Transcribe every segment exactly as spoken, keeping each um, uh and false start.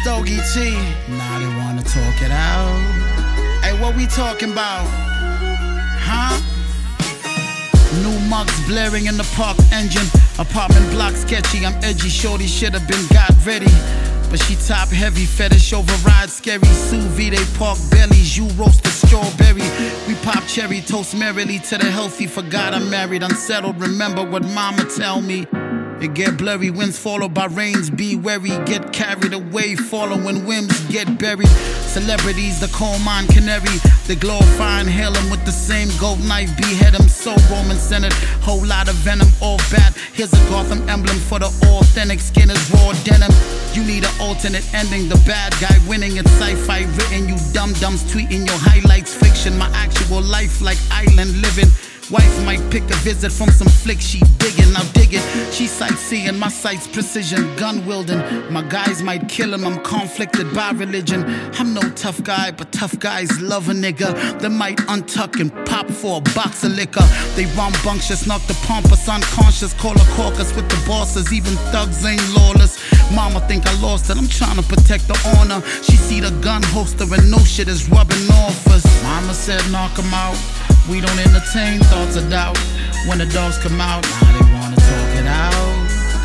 Stogie T. Now they wanna talk it out. Hey, what we talking about? Huh? New mugs blaring in the park engine. Apartment block sketchy, I'm edgy. Shorty should've been got ready, but she top heavy. Fetish override scary. Sous vide pork bellies. You roasted strawberry. We pop cherry. Toast merrily to the healthy. Forgot I'm married. Unsettled. Remember what mama tell me. It get blurry, winds followed by rains, be wary, get carried away, following whims, get buried. Celebrities, the coal mine canary, they glorify and hail him with the same gold knife, behead him, so Roman Senate, whole lot of venom, all bad. Here's a Gotham emblem for the authentic, skin is raw denim. You need an alternate ending, the bad guy winning, it's sci-fi written, you dum-dums tweeting your highlights, fiction, my actual life like island living. Wife might pick a visit from some flick she digging, I'll dig it. She sightseeing, my sight's precision, gun wielding. My guys might kill him, I'm conflicted by religion. I'm no tough guy, but tough guys love a nigga. They might untuck and pop for a box of liquor. They rambunctious, knock the pompous unconscious. Call a caucus with the bosses, even thugs ain't lawless. Mama think I lost it, I'm trying to protect the honor. She see the gun holster and no shit is rubbing off us. Mama said knock him out. We don't entertain thoughts of doubt. When the dogs come out, now they wanna talk it out.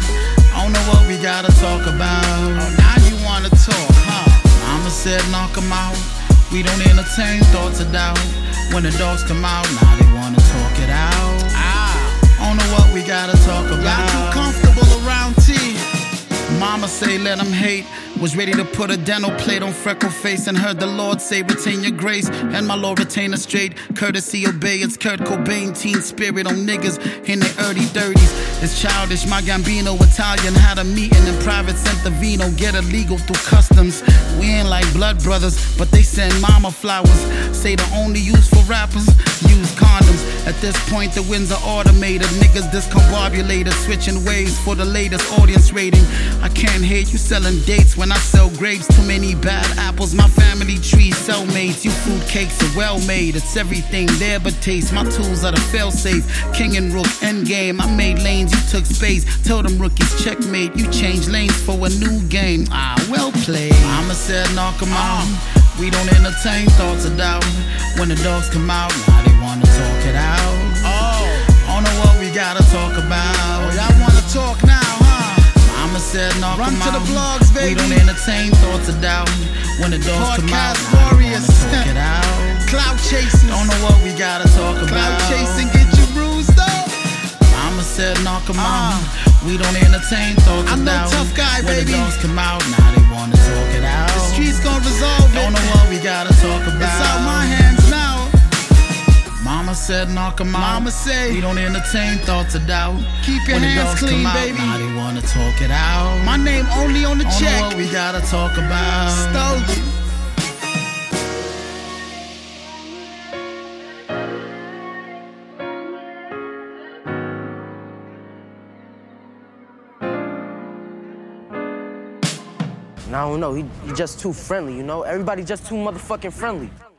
I don't know what we gotta talk about. Oh, now you wanna talk, huh? Mama said knock 'em out. We don't entertain thoughts of doubt. When the dogs come out, now they wanna talk it out. Ah, I don't know what we gotta talk about. y'all too comfortable around T. Mama say let them hate. Was ready to put a dental plate on freckle face and heard the Lord say retain your grace and my Lord retain us straight. Courtesy obey, it's Kurt Cobain, teen spirit on niggas in their early thirties. It's childish, my Gambino Italian had a meeting in private, sent the vino, get illegal through customs. We ain't like blood brothers, but they send mama flowers. Say the only use for rappers, use condoms. At this point the wins are automated, niggas discombobulated, switching ways for the latest audience rating. I can't hate you selling dates when I sell grapes, too many bad apples, my family tree cellmates. You fruit cakes are well made, it's everything there but taste. My tools are the fail safe, king and rook, endgame. I made lanes, you took space, tell them rookies checkmate. You changed lanes for a new game, ah, well played. Mama said knock 'em out. We don't entertain thoughts of doubt. When the dogs come out, now they wanna talk it out. Oh, I don't know what we gotta talk about. oh y'all wanna talk now, huh? Mama said knock 'em out. Run to the blogs, baby. We don't entertain thoughts of doubt. When the dogs come out, Podcast now warriors. they wanna talk it out. Cloud chasing. Don't know what we gotta talk about. Cloud chasing, get you bruised up. Mama said knock 'em Uh, out. We don't entertain thoughts I'm of no doubt. tough guy, when baby. the dogs come out, now they wanna talk it out. The streets gon' resolve Don't it. know what we gotta talk about. It's out my hands now. Mama said knock 'em out. Mama say, We don't entertain thoughts of doubt. keep your When the hands dogs clean, come out, baby. now they wanna talk it out. My name only on the Don't know check. what we gotta talk about. Stogie. And I don't know, he, he just too friendly, you know? Everybody just too motherfucking friendly.